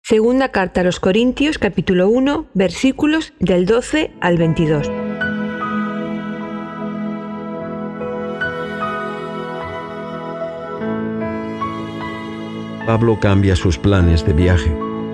Segunda carta a los Corintios, capítulo 1, versículos del 12 al 22. Pablo cambia sus planes de viaje.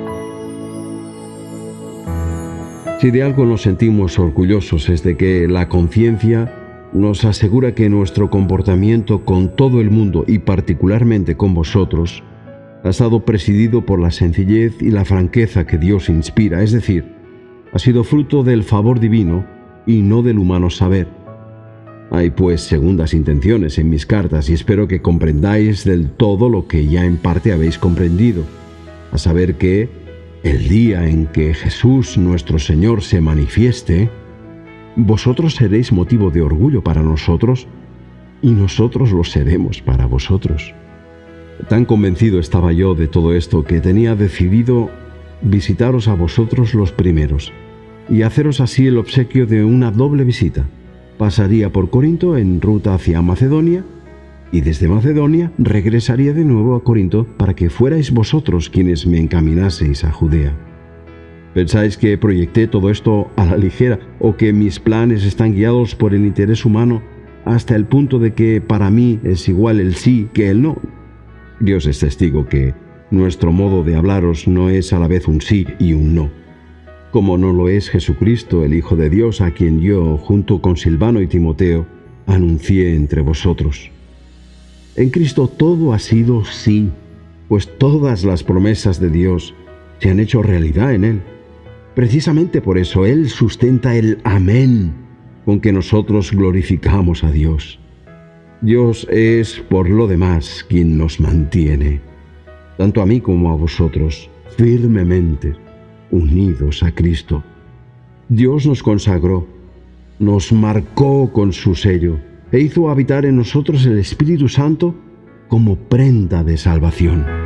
Si de algo nos sentimos orgullosos es de que la conciencia nos asegura que nuestro comportamiento con todo el mundo y particularmente con vosotros ha estado presidido por la sencillez y la franqueza que Dios inspira, es decir, ha sido fruto del favor divino y no del humano saber. Hay pues segundas intenciones en mis cartas y espero que comprendáis del todo lo que ya en parte habéis comprendido, a saber que el día en que Jesús nuestro Señor se manifieste, vosotros seréis motivo de orgullo para nosotros y nosotros lo seremos para vosotros. Tan convencido estaba yo de todo esto que tenía decidido visitaros a vosotros los primeros y haceros así el obsequio de una doble visita. Pasaría por Corinto en ruta hacia Macedonia y desde Macedonia regresaría de nuevo a Corinto para que fuerais vosotros quienes me encaminaseis a Judea. ¿Pensáis que proyecté todo esto a la ligera o que mis planes están guiados por el interés humano hasta el punto de que para mí es igual el sí que el no? Dios es testigo que nuestro modo de hablaros no es a la vez un sí y un no, como no lo es Jesucristo, el Hijo de Dios, a quien yo, junto con Silvano y Timoteo, anuncié entre vosotros. En Cristo todo ha sido sí, pues todas las promesas de Dios se han hecho realidad en Él. Precisamente por eso Él sustenta el amén con que nosotros glorificamos a Dios. Dios es, por lo demás, quien nos mantiene, tanto a mí como a vosotros, firmemente unidos a Cristo. Dios nos consagró, nos marcó con su sello e hizo habitar en nosotros el Espíritu Santo como prenda de salvación.